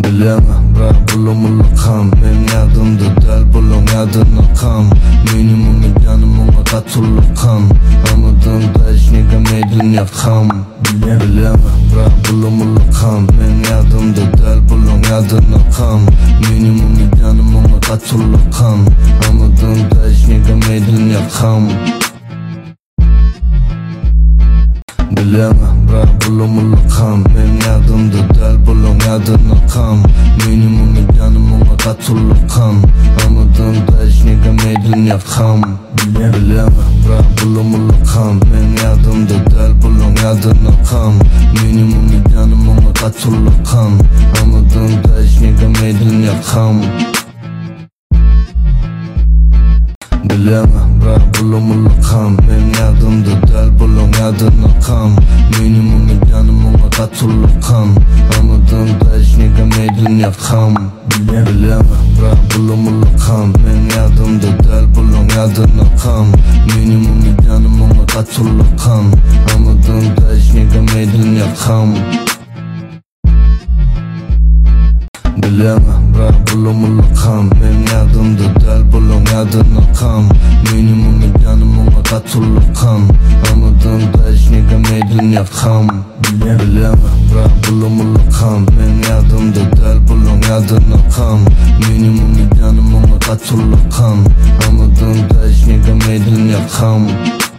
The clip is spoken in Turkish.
Bilemem bırak bulumulu kam. Benim yadımda del bulun yadını kam. Minimum canım ona katullu kam. Anladığımda hiç nigam dünya kam. Bilemem bırak bulumulu kam. Benim yadımda del bulun yadını kam. Minimum canım ona katullu kam. Anladığımda hiç nigam dünya kam. Bilemem bırak bulumulu kam. Benim yadımda del bulun yadını kam. Minimum canım ona katullu kam. Anladığımda hiç nigam dünya kam. Bilemem bırak bulumulu kam. Benim yadımda del bulun yadını kam. Minimum canım ona katullu kam. Anladığımda hiç nigam dünya kam. Bilemem bırak bulumulu kam. Benim yadımda del bulun yadını kam. Minimum canım ona katullu kam. Anladığımda hiç nigam dünya kam. Bilemem bırak bulumulu kam. Benim yadımda del bulun yadını kam. Minimum canım ona katullu kam. Anladığımda hiç nigam dünya kam. Bilemem bırak bulumulu kam. Benim yadımda del bulun yadını kam. Minimum canım ona katullu kam. Anladığımda hiç nigam dünya kam. Bilemem bırak bulumulu kam. Benim yadımda del bulun yadını kam. Minimum canım ona katullu kam. Anladığımda hiç nigam dünya kam. Bilemem bırak bulumulu kam. Benim yadımda del bulun yadını kam. Minimum canım ona katullu kam. Anladığımda hiç nigam dünya kam. Bilemem bırak bulumulu kam. Benim yadımda del bulun yadını kam. Minimum canım ona katullu kam. Anladığımda hiç nigam dünya kam.